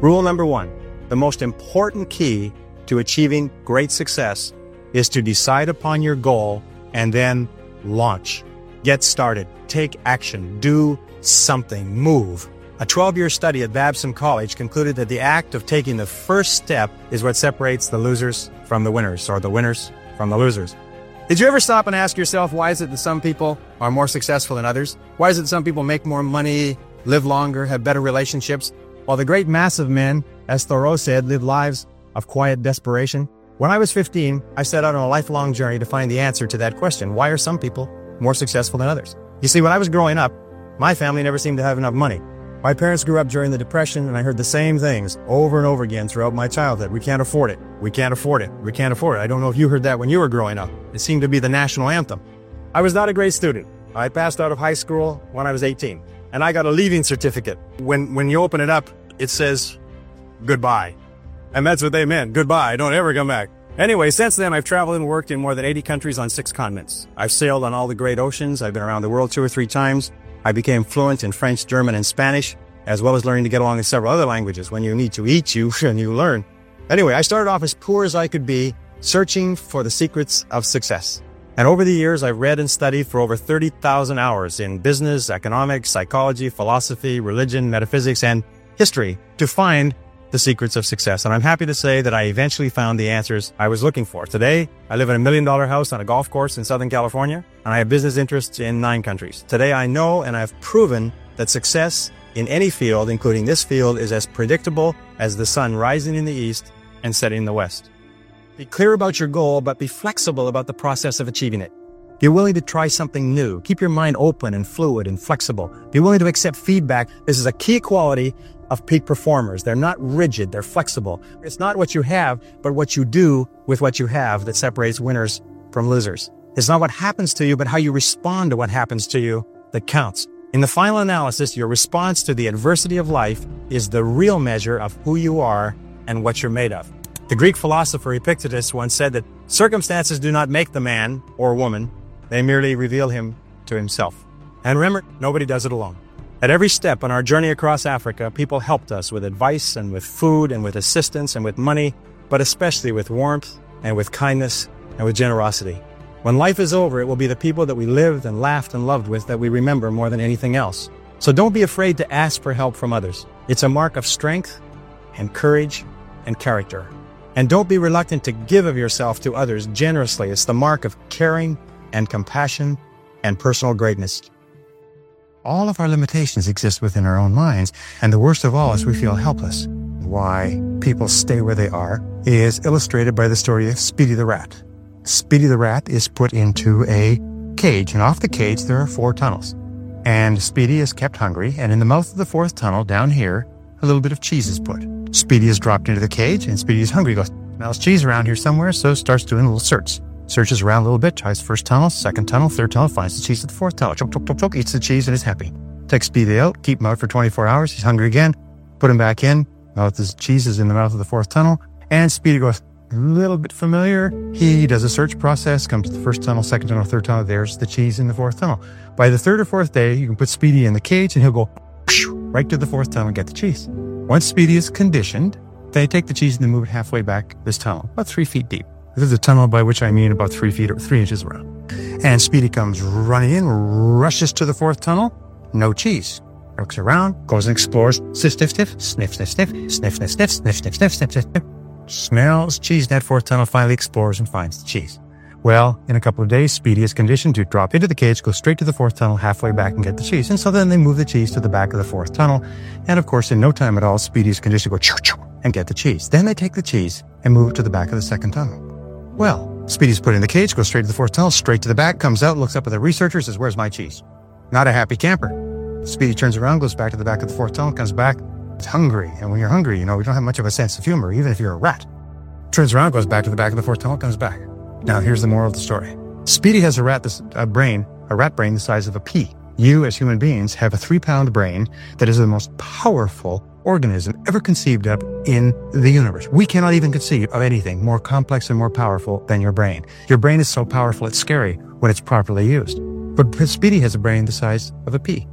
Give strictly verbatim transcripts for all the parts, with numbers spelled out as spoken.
Rule number one, the most important key to achieving great success is to decide upon your goal and then launch. Get started, take action, do something, move. A twelve-year study at Babson College concluded that the act of taking the first step is what separates the losers from the winners, or the winners from the losers. Did you ever stop and ask yourself, why is it that some people are more successful than others? Why is it some people make more money, live longer, have better relationships, while the great mass of men, as Thoreau said, live lives of quiet desperation? When I was fifteen, I set out on a lifelong journey to find the answer to that question. Why are some people more successful than others? You see, when I was growing up, my family never seemed to have enough money. My parents grew up during the Depression, and I heard the same things over and over again throughout my childhood. We can't afford it. We can't afford it. We can't afford it. I don't know if you heard that when you were growing up. It seemed to be the national anthem. I was not a great student. I passed out of high school when I was eighteen, and I got a leaving certificate. When, when you open it up, it says, goodbye. And that's what they meant. Goodbye. Don't ever come back. Anyway, since then, I've traveled and worked in more than eighty countries on six continents. I've sailed on all the great oceans. I've been around the world two or three times. I became fluent in French, German, and Spanish, as well as learning to get along in several other languages. When you need to eat, you and you learn. Anyway, I started off as poor as I could be, searching for the secrets of success. And over the years, I've read and studied for over thirty thousand hours in business, economics, psychology, philosophy, religion, metaphysics, and history to find the secrets of success. And I'm happy to say that I eventually found the answers I was looking for. Today, I live in a million dollar house on a golf course in Southern California, and I have business interests in nine countries. Today, I know and I've proven that success in any field, including this field, is as predictable as the sun rising in the east and setting in the west. Be clear about your goal, but be flexible about the process of achieving it. Be willing to try something new. Keep your mind open and fluid and flexible. Be willing to accept feedback. This is a key quality of peak performers. They're not rigid, they're flexible. It's not what you have, but what you do with what you have that separates winners from losers. It's not what happens to you, but how you respond to what happens to you that counts. In the final analysis, your response to the adversity of life is the real measure of who you are and what you're made of. The Greek philosopher Epictetus once said that circumstances do not make the man or woman, they merely reveal him to himself. And remember, nobody does it alone. At every step on our journey across Africa, people helped us with advice and with food and with assistance and with money, but especially with warmth and with kindness and with generosity. When life is over, it will be the people that we lived and laughed and loved with that we remember more than anything else. So don't be afraid to ask for help from others. It's a mark of strength and courage and character. And don't be reluctant to give of yourself to others generously. It's the mark of caring and compassion and personal greatness. All of our limitations exist within our own minds, and the worst of all is we feel helpless. Why people stay where they are is illustrated by the story of Speedy the Rat. Speedy the Rat is put into a cage, and off the cage there are four tunnels. And Speedy is kept hungry, and in the mouth of the fourth tunnel, down here, a little bit of cheese is put. Speedy is dropped into the cage, and Speedy is hungry. He goes, smells cheese around here somewhere, so starts doing a little search. Searches around a little bit, tries first tunnel, second tunnel, third tunnel, finds the cheese at the fourth tunnel. Choke, choke, choke, choke, eats the cheese and is happy. Takes Speedy out, keep him out for twenty-four hours. He's hungry again. Put him back in. Mouth is cheese is in the mouth of the fourth tunnel. And Speedy goes, a little bit familiar. He does a search process, comes to the first tunnel, second tunnel, third tunnel. There's the cheese in the fourth tunnel. By the third or fourth day, you can put Speedy in the cage and he'll go right to the fourth tunnel and get the cheese. Once Speedy is conditioned, they take the cheese and then move it halfway back this tunnel, about three feet deep. This is a tunnel by which I mean about three feet or three inches around. And Speedy comes running in, rushes to the fourth tunnel, no cheese. Looks around, goes and explores, sniff, sniff, sniff, sniff, sniff, sniff, sniff, sniff, sniff, sniff, sniff, sniff, sniff, sniff, smells cheese in that fourth tunnel, finally explores and finds the cheese. Well, in a couple of days, Speedy is conditioned to drop into the cage, go straight to the fourth tunnel, halfway back and get the cheese. And so then they move the cheese to the back of the fourth tunnel. And of course, in no time at all, Speedy is conditioned to go choo choo and get the cheese. Then they take the cheese and move it to the back of the second tunnel. Well, Speedy's put in the cage, goes straight to the fourth tunnel, straight to the back, comes out, looks up at the researcher, says, where's my cheese? Not a happy camper. Speedy turns around, goes back to the back of the fourth tunnel, comes back, is hungry. And when you're hungry, you know, we don't have much of a sense of humor, even if you're a rat. Turns around, goes back to the back of the fourth tunnel, comes back. Now, here's the moral of the story. Speedy has a rat, this, a brain, a rat brain the size of a pea. You, as human beings, have a three-pound brain that is the most powerful organism ever conceived of in the universe. We cannot even conceive of anything more complex and more powerful than your brain. Your brain is so powerful it's scary when it's properly used. But Speedy has a brain the size of a pea.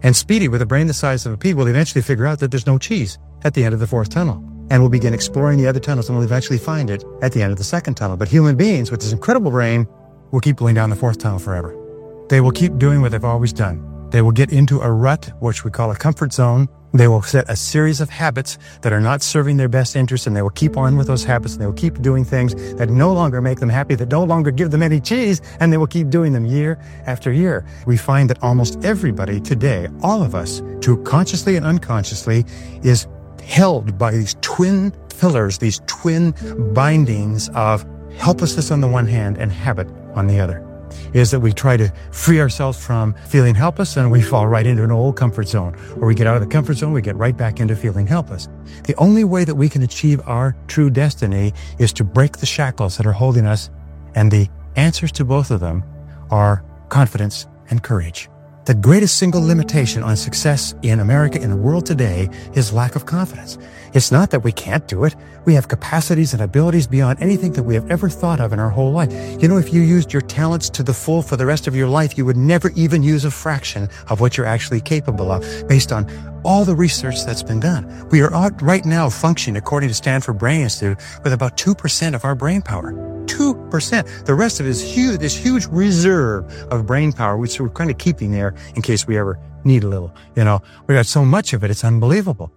And Speedy, with a brain the size of a pea, will eventually figure out that there's no cheese at the end of the fourth tunnel. And will begin exploring the other tunnels and will eventually find it at the end of the second tunnel. But human beings, with this incredible brain, will keep going down the fourth tunnel forever. They will keep doing what they've always done. They will get into a rut, which we call a comfort zone. They will set a series of habits that are not serving their best interests, and they will keep on with those habits, and they will keep doing things that no longer make them happy, that no longer give them any cheese, and they will keep doing them year after year. We find that almost everybody today, all of us, too consciously and unconsciously, is held by these twin pillars, these twin bindings of helplessness on the one hand and habit on the other. Is that we try to free ourselves from feeling helpless and we fall right into an old comfort zone. Or we get out of the comfort zone, we get right back into feeling helpless. The only way that we can achieve our true destiny is to break the shackles that are holding us, and the answers to both of them are confidence and courage. The greatest single limitation on success in America, in the world today, is lack of confidence. It's not that we can't do it. We have capacities and abilities beyond anything that we have ever thought of in our whole life. You know, if you used your talents to the full for the rest of your life, you would never even use a fraction of what you're actually capable of, based on all the research that's been done. We are right now functioning, according to Stanford Brain Institute, with about two percent of our brain power. two percent. The rest of it is huge, this huge reserve of brain power, which we're kind of keeping there in case we ever need a little. You know, we got so much of it, it's unbelievable.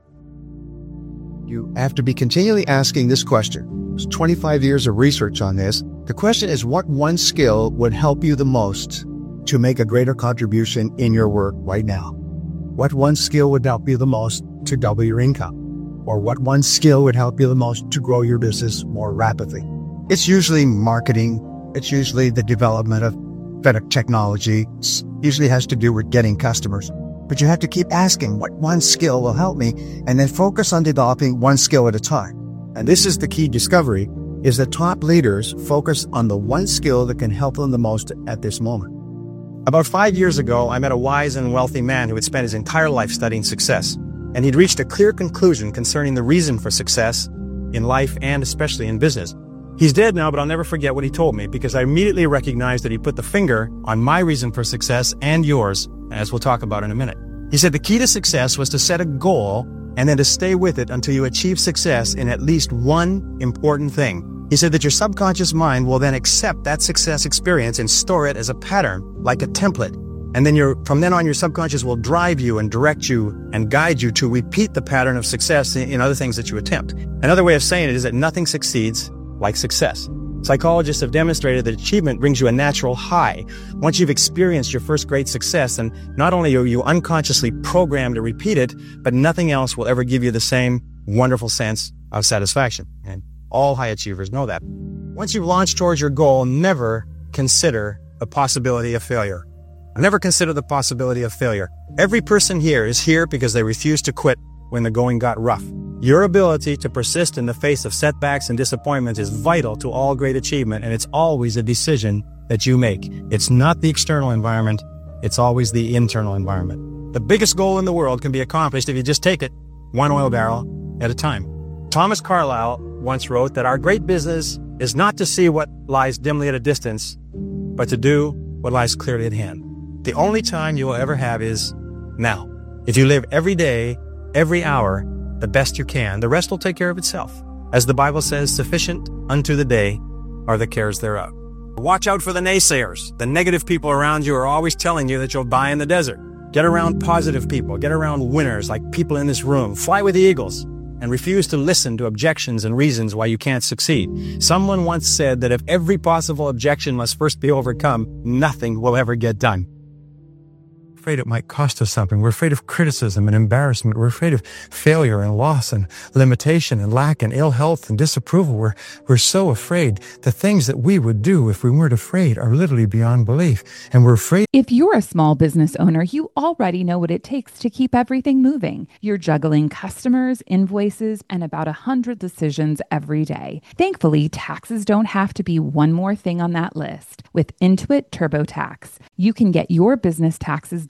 You have to be continually asking this question. There's twenty-five years of research on this. The question is, what one skill would help you the most to make a greater contribution in your work right now? What one skill would help you the most to double your income? Or what one skill would help you the most to grow your business more rapidly? It's usually marketing. It's usually the development of better technology. It usually has to do with getting customers. But you have to keep asking what one skill will help me, and then focus on developing one skill at a time. And this is the key discovery, is that top leaders focus on the one skill that can help them the most at this moment. About five years ago, I met a wise and wealthy man who had spent his entire life studying success. And he'd reached a clear conclusion concerning the reason for success in life and especially in business. He's dead now, but I'll never forget what he told me, because I immediately recognized that he put the finger on my reason for success and yours, as we'll talk about in a minute. He said the key to success was to set a goal and then to stay with it until you achieve success in at least one important thing. He said that your subconscious mind will then accept that success experience and store it as a pattern, like a template. And then your, from then on, your subconscious will drive you and direct you and guide you to repeat the pattern of success in, in other things that you attempt. Another way of saying it is that nothing succeeds like success. Psychologists have demonstrated that achievement brings you a natural high. Once you've experienced your first great success, and not only are you unconsciously programmed to repeat it, but nothing else will ever give you the same wonderful sense of satisfaction. And all high achievers know that. Once you've launched towards your goal, never consider the possibility of failure. Never consider the possibility of failure. Every person here is here because they refused to quit when the going got rough. Your ability to persist in the face of setbacks and disappointments is vital to all great achievement, and it's always a decision that you make. It's not the external environment, it's always the internal environment. The biggest goal in the world can be accomplished if you just take it one oil barrel at a time. Thomas Carlyle once wrote that our great business is not to see what lies dimly at a distance, but to do what lies clearly at hand. The only time you will ever have is now. If you live every day, every hour, the best you can, the rest will take care of itself. As the Bible says, sufficient unto the day are the cares thereof. Watch out for the naysayers. The negative people around you are always telling you that you'll die in the desert. Get around positive people. Get around winners like people in this room. Fly with the eagles and refuse to listen to objections and reasons why you can't succeed. Someone once said that if every possible objection must first be overcome, nothing will ever get done. Afraid it might cost us something. We're afraid of criticism and embarrassment. We're afraid of failure and loss and limitation and lack and ill health and disapproval. We're, we're so afraid. The things that we would do if we weren't afraid are literally beyond belief. And we're afraid. If you're a small business owner, you already know what it takes to keep everything moving. You're juggling customers, invoices, and about a hundred decisions every day. Thankfully, taxes don't have to be one more thing on that list. With Intuit TurboTax, you can get your business taxes done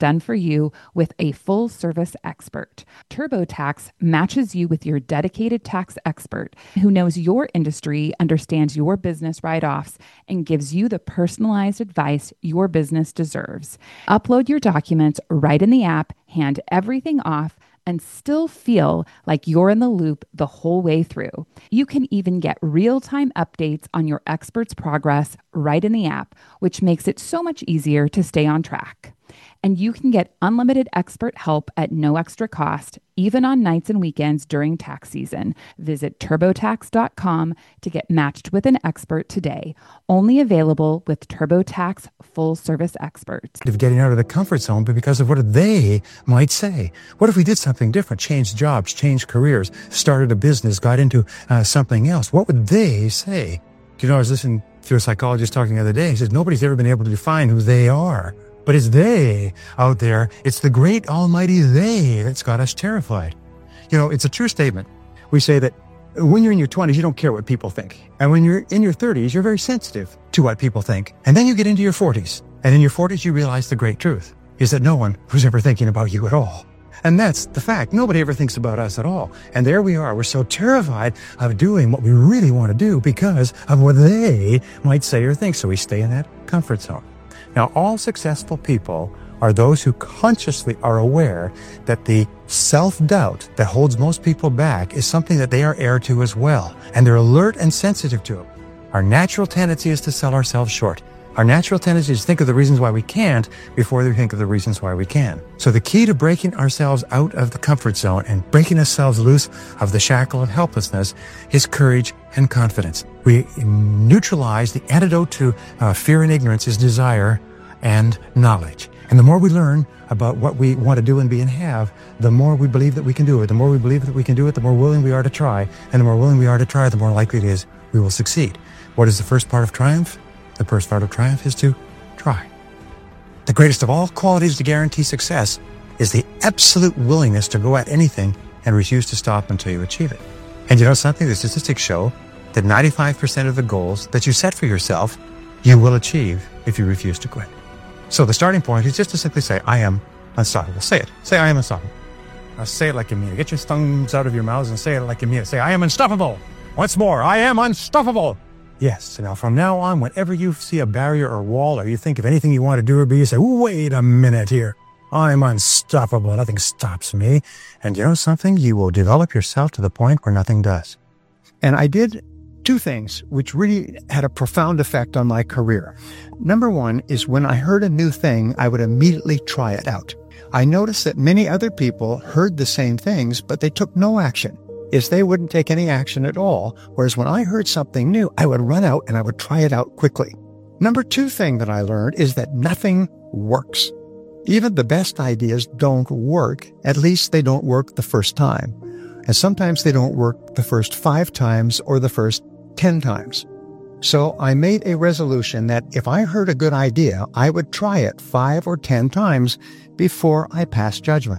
done for you with a full-service expert. TurboTax matches you with your dedicated tax expert who knows your industry, understands your business write-offs, and gives you the personalized advice your business deserves. Upload your documents right in the app, hand everything off, and still feel like you're in the loop the whole way through. You can even get real-time updates on your expert's progress right in the app, which makes it so much easier to stay on track. And you can get unlimited expert help at no extra cost, even on nights and weekends during tax season. Visit TurboTax dot com to get matched with an expert today. Only available with TurboTax full-service experts. Of getting out of the comfort zone, but because of what they might say. What if we did something different, changed jobs, changed careers, started a business, got into uh, something else? What would they say? You know, I was listening to a psychologist talking the other day. He says nobody's ever been able to define who they are. But it's they out there. It's the great almighty they that's got us terrified. You know, it's a true statement. We say that when you're in your twenties, you don't care what people think. And when you're in your thirties, you're very sensitive to what people think. And then you get into your forties. And in your forties, you realize the great truth is that no one was ever thinking about you at all. And that's the fact. Nobody ever thinks about us at all. And there we are. We're so terrified of doing what we really want to do because of what they might say or think. So we stay in that comfort zone. Now, all successful people are those who consciously are aware that the self-doubt that holds most people back is something that they are heir to as well, and they're alert and sensitive to it. Our natural tendency is to sell ourselves short. Our natural tendency is to think of the reasons why we can't before we think of the reasons why we can. So the key to breaking ourselves out of the comfort zone and breaking ourselves loose of the shackle of helplessness is courage and confidence. We neutralize the antidote to uh, fear and ignorance is desire and knowledge. And the more we learn about what we want to do and be and have, the more we believe that we can do it. The more we believe that we can do it, the more willing we are to try. And the more willing we are to try, the more likely it is we will succeed. What is the first part of triumph? The first part of triumph is to try. The greatest of all qualities to guarantee success is the absolute willingness to go at anything and refuse to stop until you achieve it. And you know something? The statistics show that ninety-five percent of the goals that you set for yourself, you will achieve if you refuse to quit. So the starting point is just to simply say, I am unstoppable. Say it. Say, I am unstoppable. Now say it like you mean it. Get your thumbs out of your mouths and say it like you mean it. Say, I am unstoppable. Once more, I am unstoppable. Yes. Now, from now on, whenever you see a barrier or wall, or you think of anything you want to do or be, you say, wait a minute here. I'm unstoppable. Nothing stops me. And you know something? You will develop yourself to the point where nothing does. And I did two things which really had a profound effect on my career. Number one is when I heard a new thing, I would immediately try it out. I noticed that many other people heard the same things, but they took no action. Is they wouldn't take any action at all, whereas when I heard something new, I would run out and I would try it out quickly. Number two thing that I learned is that nothing works. Even the best ideas don't work. At least they don't work the first time. And sometimes they don't work the first five times or the first ten times. So I made a resolution that if I heard a good idea, I would try it five or ten times before I passed judgment.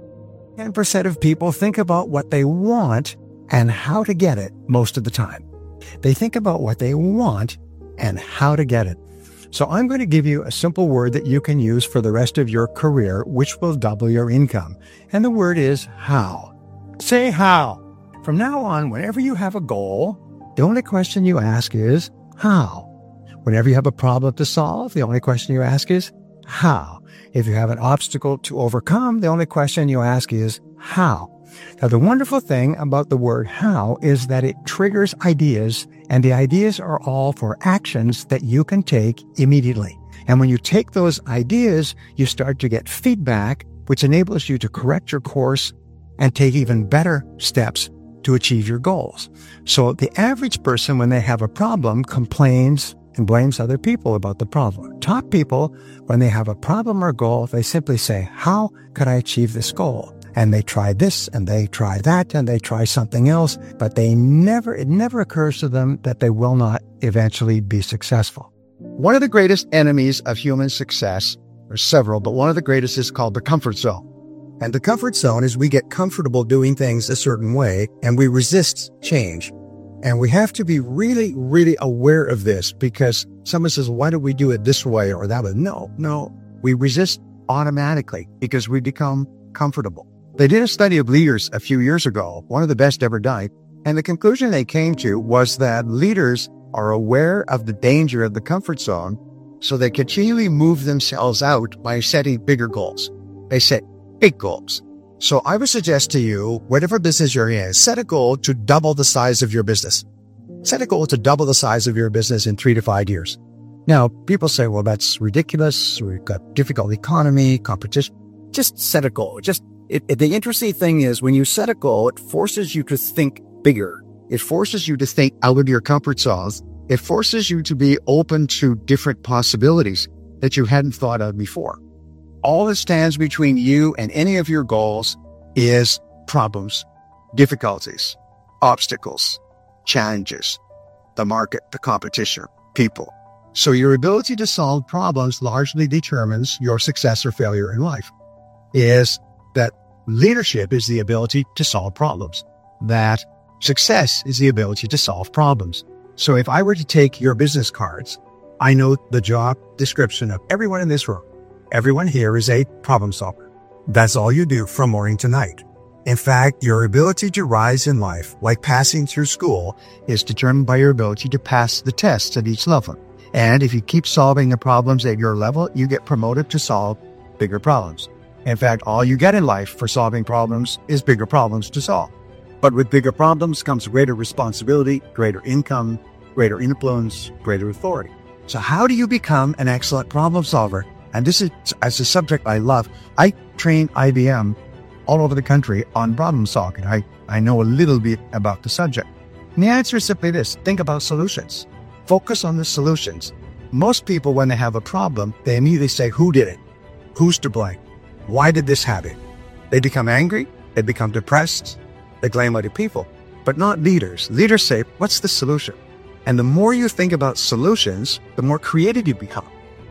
ten percent of people think about what they want and how to get it most of the time. They think about what they want and how to get it. So I'm going to give you a simple word that you can use for the rest of your career, which will double your income. And the word is how. Say how. From now on, whenever you have a goal, the only question you ask is how. Whenever you have a problem to solve, the only question you ask is how. If you have an obstacle to overcome, the only question you ask is how. Now, the wonderful thing about the word how is that it triggers ideas, and the ideas are all for actions that you can take immediately. And when you take those ideas, you start to get feedback, which enables you to correct your course and take even better steps to achieve your goals. So the average person, when they have a problem, complains and blames other people about the problem. Top people, when they have a problem or goal, they simply say, how could I achieve this goal? And they try this and they try that and they try something else, but they never, it never occurs to them that they will not eventually be successful. One of the greatest enemies of human success, there's several, but one of the greatest is called the comfort zone. And the comfort zone is we get comfortable doing things a certain way and we resist change. And we have to be really, really aware of this, because someone says, why do we do it this way or that way? No, no, we resist automatically because we become comfortable. They did a study of leaders a few years ago, one of the best ever done, and the conclusion they came to was that leaders are aware of the danger of the comfort zone, so they continually move themselves out by setting bigger goals. They set big goals. So I would suggest to you, whatever business you're in, set a goal to double the size of your business. Set a goal to double the size of your business in three to five years. Now, people say, well, that's ridiculous. We've got difficult economy, competition. Just set a goal. Just it, it, the interesting thing is when you set a goal, it forces you to think bigger. It forces you to think out of your comfort zones. It forces you to be open to different possibilities that you hadn't thought of before. All that stands between you and any of your goals is problems, difficulties, obstacles, challenges, the market, the competition, people. So your ability to solve problems largely determines your success or failure in life. Is that leadership is the ability to solve problems. That success is the ability to solve problems. So if I were to take your business cards, I know the job description of everyone in this room. Everyone here is a problem solver. That's all you do from morning to night. In fact, your ability to rise in life, like passing through school, is determined by your ability to pass the tests at each level. And if you keep solving the problems at your level, you get promoted to solve bigger problems. In fact, all you get in life for solving problems is bigger problems to solve. But with bigger problems comes greater responsibility, greater income, greater influence, greater authority. So how do you become an excellent problem solver? And this is as a subject I love. I train I B M all over the country on problem solving. I, I know a little bit about the subject. And the answer is simply this. Think about solutions. Focus on the solutions. Most people, when they have a problem, they immediately say, who did it? Who's to blame? Why did this happen? They become angry. They become depressed. They blame other people, but not leaders. Leaders say, what's the solution? And the more you think about solutions, the more creative you become.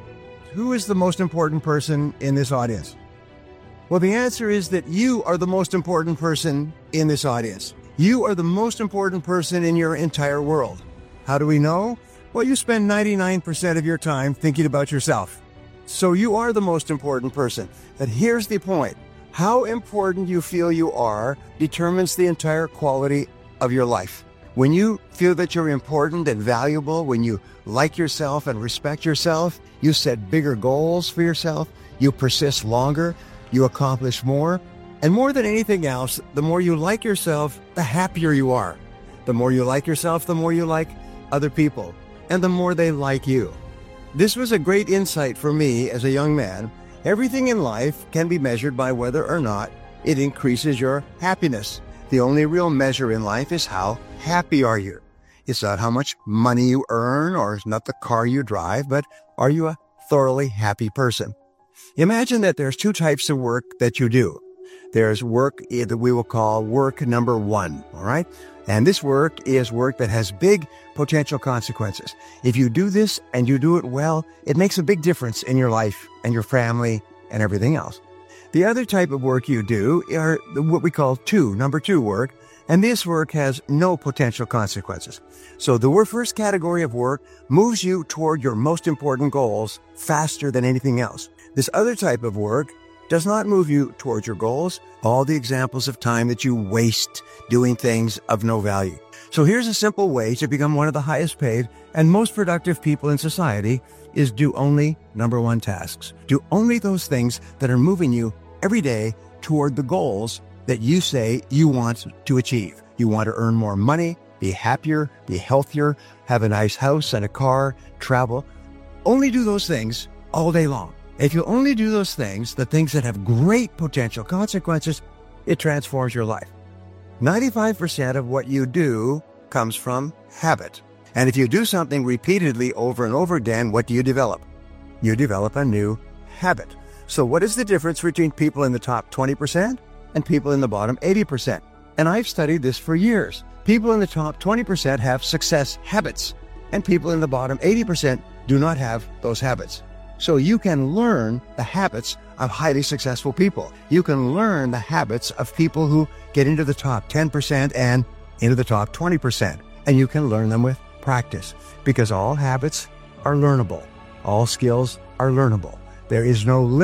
Who is the most important person in this audience? Well, the answer is that you are the most important person in this audience. You are the most important person in your entire world. How do we know? Well, you spend ninety-nine percent of your time thinking about yourself. So you are the most important person. But here's the point. How important you feel you are determines the entire quality of your life. When you feel that you're important and valuable, when you like yourself and respect yourself, you set bigger goals for yourself, you persist longer, you accomplish more, and more than anything else, the more you like yourself, the happier you are. The more you like yourself, the more you like other people, and the more they like you. This was a great insight for me as a young man. Everything in life can be measured by whether or not it increases your happiness. The only real measure in life is how happy are you. It's not how much money you earn or it's not the car you drive, but are you a thoroughly happy person? Imagine that there's two types of work that you do. There's work that we will call work number one, all right? And this work is work that has big potential consequences. If you do this and you do it well, it makes a big difference in your life and your family and everything else. The other type of work you do are what we call two, number two work, and this work has no potential consequences. So the first category of work moves you toward your most important goals faster than anything else. This other type of work does not move you towards your goals. All the examples of time that you waste doing things of no value. So here's a simple way to become one of the highest paid and most productive people in society is do only number one tasks. Do only those things that are moving you every day toward the goals that you say you want to achieve. You want to earn more money, be happier, be healthier, have a nice house and a car, travel. Only do those things all day long. If you only do those things, the things that have great potential consequences, it transforms your life. ninety-five percent of what you do comes from habit. And if you do something repeatedly over and over again, what do you develop? You develop a new habit. So what is the difference between people in the top twenty percent and people in the bottom eighty percent? And I've studied this for years. People in the top twenty percent have success habits, and people in the bottom eighty percent do not have those habits. So you can learn the habits of highly successful people. You can learn the habits of people who get into the top ten percent and into the top twenty percent. And you can learn them with practice because all habits are learnable. All skills are learnable. There is no limit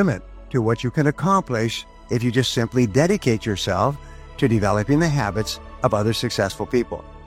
to what you can accomplish if you just simply dedicate yourself to developing the habits of other successful people.